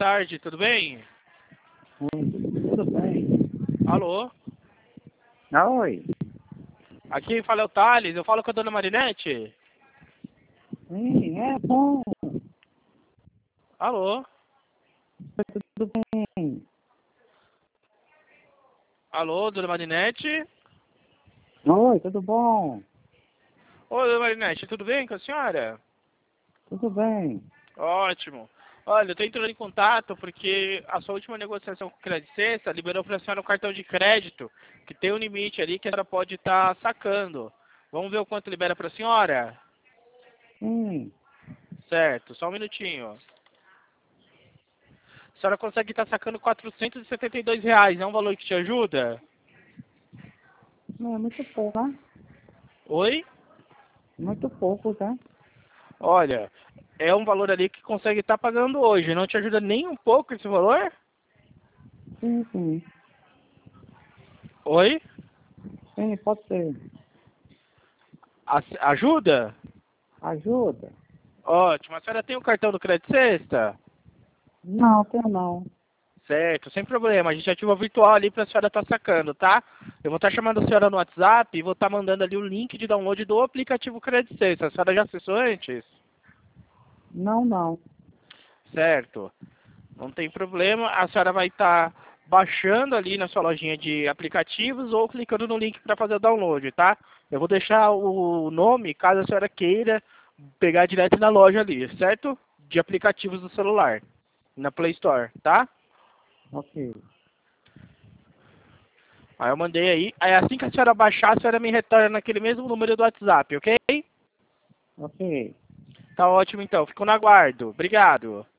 tarde, tudo bem? Tudo bem? Alô? Oi. Aqui fala é o Thales, eu falo com a dona Marinete? Sim, é bom. Alô? Tudo bem? Alô, dona Marinete? Oi, tudo bom? Oi, dona Marinete, tudo bem com a senhora? Tudo bem. Ótimo. Olha, eu tô entrando em contato porque a sua última negociação com o Crédito Sexta liberou para a senhora um cartão de crédito que tem um limite ali que a senhora pode estar sacando. Vamos ver o quanto libera para a senhora? Sim. Certo, só um minutinho. A senhora consegue estar sacando R$ 472, é um valor que te ajuda? Não é muito pouco, né? Oi? Muito pouco, tá? Olha, é um valor ali que consegue estar pagando hoje. Não te ajuda nem um pouco esse valor? Sim, sim. Oi? Sim, pode ser. Ajuda? Ajuda? Ótimo. A senhora tem o cartão do Crédito Sexta? Não, tenho não. Certo, sem problema. A gente ativa o virtual ali para a senhora estar sacando, tá? Eu vou estar chamando a senhora no WhatsApp e vou estar mandando ali o link de download do aplicativo Crédito Sexta. A senhora já acessou antes? Não, não. Certo. Não tem problema. A senhora vai estar baixando ali na sua lojinha de aplicativos ou clicando no link para fazer o download, tá? Eu vou deixar o nome, caso a senhora queira pegar direto na loja ali, certo? De aplicativos do celular, na Play Store, tá? Ok. Aí eu mandei aí. Aí assim que a senhora baixar, a senhora me retorna naquele mesmo número do WhatsApp, ok? Ok. Tá ótimo então. Fico no aguardo. Obrigado.